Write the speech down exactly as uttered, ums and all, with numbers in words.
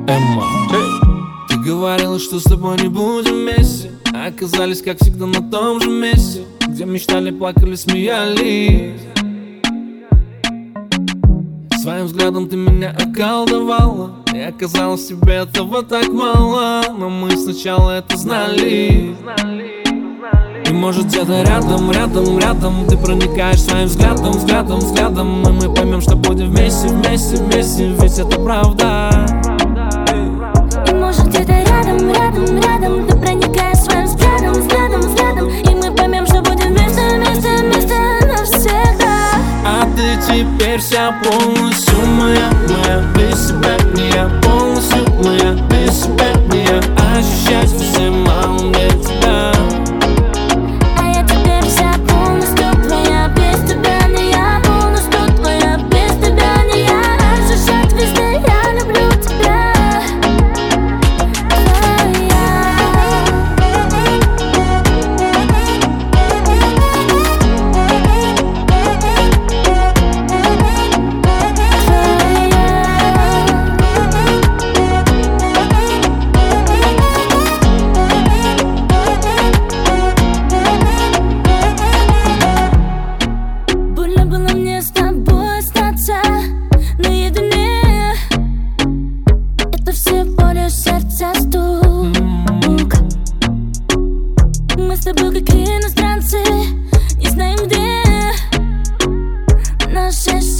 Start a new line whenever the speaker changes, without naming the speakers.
Эмма. Ты говорила, что с тобой не будем вместе, а оказались, как всегда, на том же месте, где мечтали, плакали, смеялись. Своим взглядом ты меня околдовала, и оказалось, тебе этого так мало. Но мы сначала это знали. И может где-то рядом, рядом, рядом ты проникаешь своим взглядом, взглядом, взглядом, и мы поймем, что будем вместе, вместе, вместе, ведь это правда.
И может где-то рядом, рядом, рядом ты проникаешь своим взглядом, взглядом, взглядом, и мы поймем, что будем вместе, вместе, вместе навсегда.
А ты теперь вся полностью моя, моя, без тебя не я, полностью моя, без тебя не я, ощущать все мало мне тебя.
Мы с тобой как иностранцы, не знаем, где наше